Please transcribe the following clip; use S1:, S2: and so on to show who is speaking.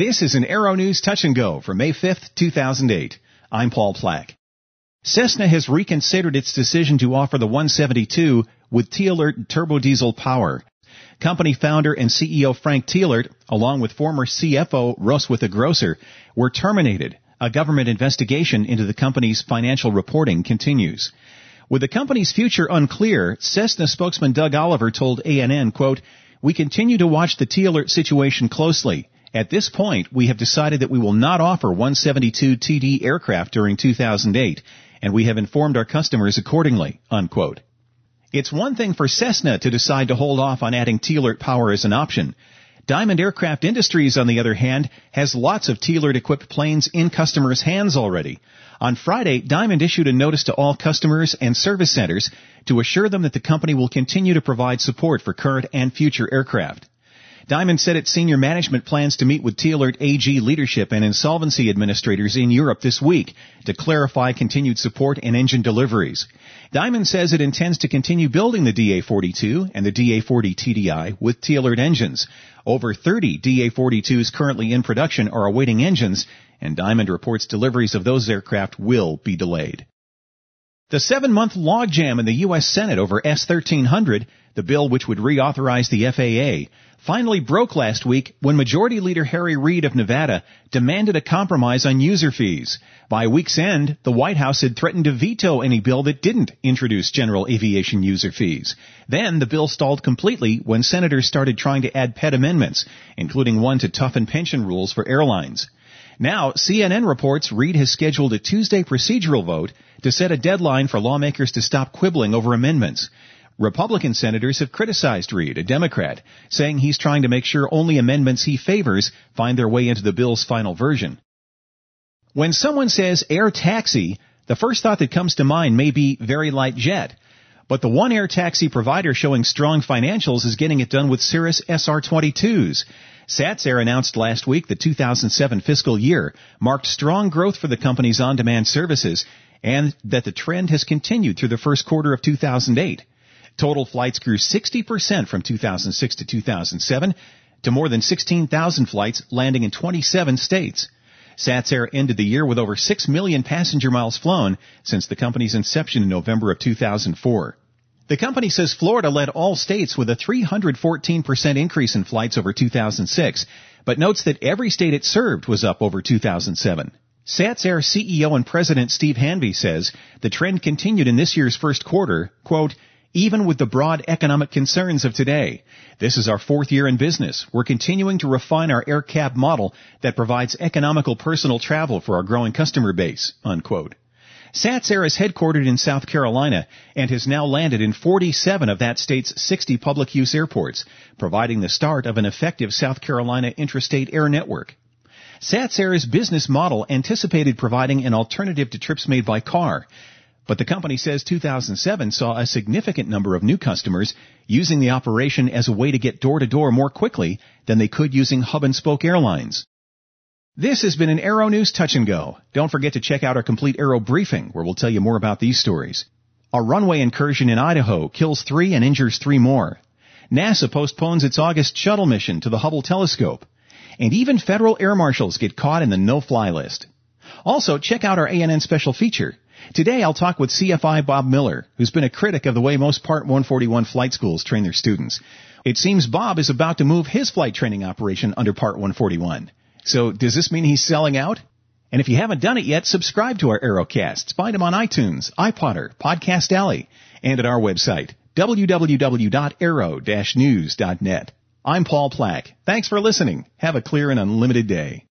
S1: This is an Aero News Touch and Go for May 5th, 2008. I'm Paul Plack. Cessna has reconsidered its decision to offer the 172 with Thielert turbo diesel power. Company founder and CEO Frank Thielert, along with former CFO Roswitha Grosser, were terminated. A government investigation into the company's financial reporting continues. With the company's future unclear, Cessna spokesman Doug Oliver told ANN, quote, "We continue to watch the Thielert situation closely. At this point, we have decided that we will not offer 172 TD aircraft during 2008, and we have informed our customers accordingly," unquote. It's one thing for Cessna to decide to hold off on adding Thielert power as an option. Diamond Aircraft Industries, on the other hand, has lots of Thielert-equipped planes in customers' hands already. On Friday, Diamond issued a notice to all customers and service centers to assure them that the company will continue to provide support for current and future aircraft. Diamond said its senior management plans to meet with Thielert AG leadership and insolvency administrators in Europe this week to clarify continued support and engine deliveries. Diamond says it intends to continue building the DA-42 and the DA-40 TDI with Thielert engines. Over 30 DA-42s currently in production are awaiting engines, and Diamond reports deliveries of those aircraft will be delayed. The 7-month logjam in the U.S. Senate over S-1300, the bill which would reauthorize the FAA, finally broke last week when Majority Leader Harry Reid of Nevada demanded a compromise on user fees. By week's end, the White House had threatened to veto any bill that didn't introduce general aviation user fees. Then the bill stalled completely when senators started trying to add pet amendments, including one to toughen pension rules for airlines. Now, CNN reports Reid has scheduled a Tuesday procedural vote to set a deadline for lawmakers to stop quibbling over amendments. Republican senators have criticized Reid, a Democrat, saying he's trying to make sure only amendments he favors find their way into the bill's final version. When someone says air taxi, the first thought that comes to mind may be Very Light Jet. But the one air taxi provider showing strong financials is getting it done with Cirrus SR-22s. SatSair announced last week the 2007 fiscal year marked strong growth for the company's on-demand services and that the trend has continued through the first quarter of 2008. Total flights grew 60% from 2006 to 2007 to more than 16,000 flights landing in 27 states. SatSair ended the year with over 6 million passenger miles flown since the company's inception in November of 2004. The company says Florida led all states with a 314% increase in flights over 2006, but notes that every state it served was up over 2007. SatSair CEO and President Steve Hanvey says the trend continued in this year's first quarter, quote, "Even with the broad economic concerns of today. This is our 4th year in business. We're continuing to refine our air cab model that provides economical personal travel for our growing customer base," unquote. SatSair is headquartered in South Carolina and has now landed in 47 of that state's 60 public use airports, providing the start of an effective South Carolina intrastate air network. SatSair's business model anticipated providing an alternative to trips made by car, but the company says 2007 saw a significant number of new customers using the operation as a way to get door-to-door more quickly than they could using hub-and-spoke airlines. This has been an Aero News Touch and Go. Don't forget to check out our complete Aero briefing, where we'll tell you more about these stories. A runway incursion in Idaho kills 3 and injures 3 more. NASA postpones its August shuttle mission to the Hubble telescope. And even federal air marshals get caught in the no-fly list. Also, check out our ANN special feature. Today I'll talk with CFI Bob Miller, who's been a critic of the way most Part 141 flight schools train their students. It seems Bob is about to move his flight training operation under Part 141. So does this mean he's selling out? And if you haven't done it yet, subscribe to our Aerocasts. Find them on iTunes, iPodder, Podcast Alley, and at our website, www.aero-news.net. I'm Paul Plack. Thanks for listening. Have a clear and unlimited day.